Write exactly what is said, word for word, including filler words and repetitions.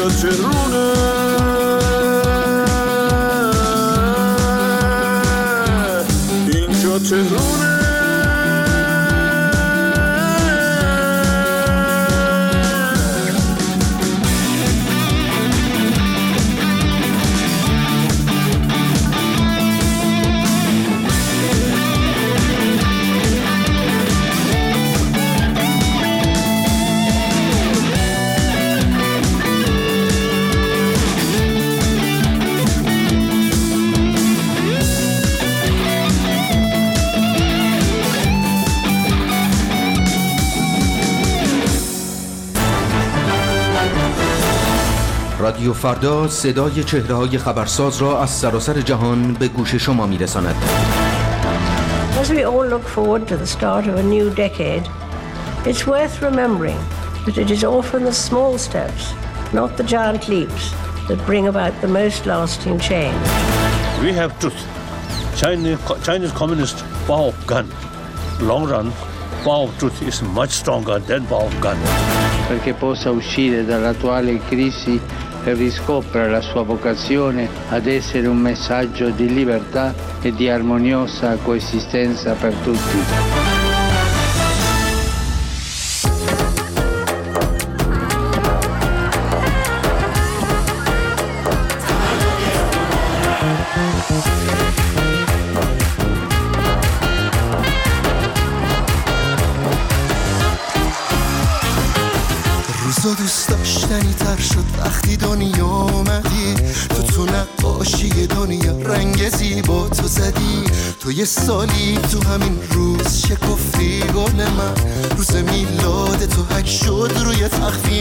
اینجا تهرونه، اینجا تهرونه. رادیو فردا صدای چهره‌های خبرساز را از سراسر جهان به گوش شما می‌رساند. As we all look forward to the start of a new decade, it's worth remembering that it is often the small steps, not the giant leaps, that bring about the most lasting change. We have truth. Chinese, Chinese communist power of gun. Long run, power of truth is much stronger than power of gun. Perché possa uscire dall'attuale crisi e riscopra la sua vocazione ad essere un messaggio di libertà e di armoniosa coesistenza per tutti. روزا دوست داشتنی تر شد وقتی دنیا اومدی، تو تو نقاشی دنیا رنگ زیبا تو زدی. تو یه سالی تو همین روز شکفتی گل من، روز میلاد تو حک شد روی تخفی